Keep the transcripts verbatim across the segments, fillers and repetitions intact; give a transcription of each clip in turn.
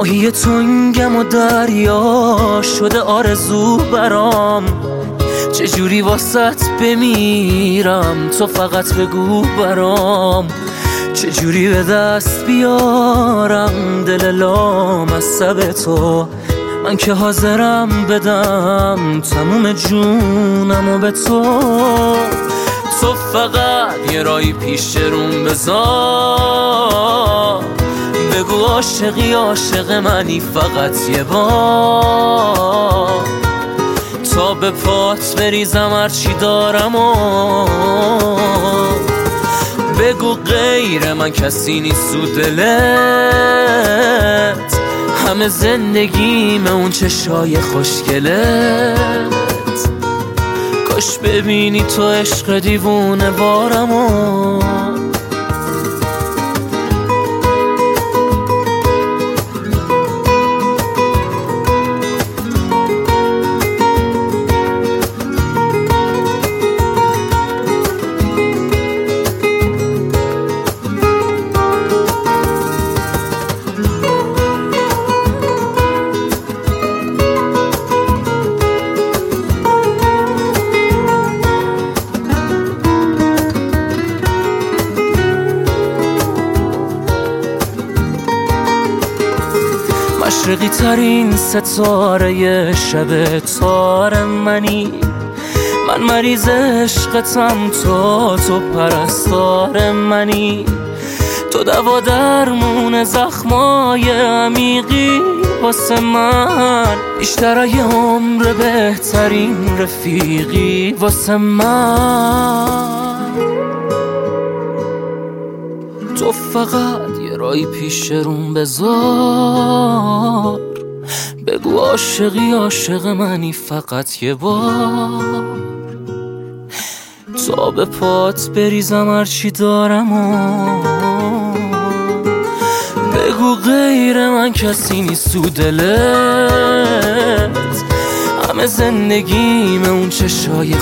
ماهی تنگم و دریا شده آرزو برام، چجوری واسط بمیرم تو فقط بگو برام، چجوری به دست بیارم دل لامصب تو، من که حاضرم بدم تموم جونمو به تو. تو فقط یه رای پیش روم بذار، بگو عاشقی عاشق منی فقط یه بار، تا به پات بریزم هرچی دارم و بگو غیر من کسی نیست تو دلت، همه زندگیم اون چشای خوشگلت، کاش ببینی تو عشق دیوونه بارمو. مشرقی ترین ستاره شب تار منی، من مریض عشقتم تو تو پرستار منی، تو دوا درمون زخمای عمیقی واسه من، بیشتر یه عمر بهترین رفیقی واسه من. تو فقط یه رای پیش روم بذار، بگو عاشقی عاشق منی فقط یه بار، تا به پات بریزم هرچی دارم و بگو غیر من کسی نیست تو دلت، همه زندگیم اون چشای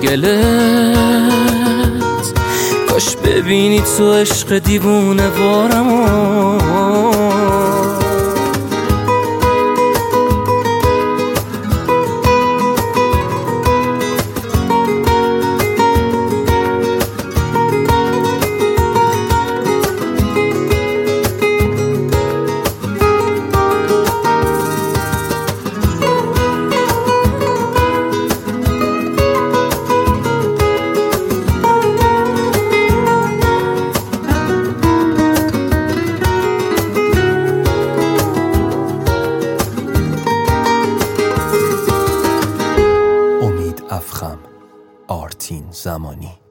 خوشگلت، کاش ببینی تو عشق دیوونه بارمو. آرتین زمانی.